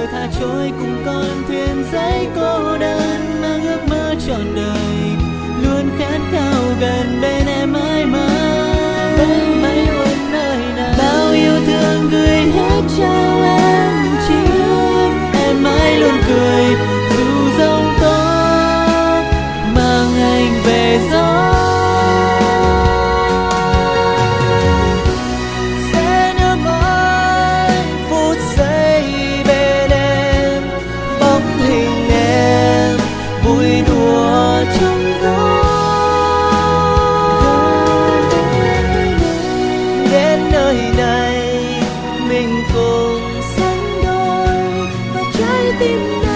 thả trôi cùng con thuyền giấy cô đơn, mang ước mơ trọn đời luôn khát khao gần bên em mãi mãi, mãi luôn nơi này. Bao yêu thương gửi hết trao em, chỉ ước em mãi luôn cười dù giông tố mang anh về gió. Sẽ nhớ mãi phút giây bên em, bóng hình em vui đùa trong gió. Đến nơi này mình cùng sánh đôi và trái tim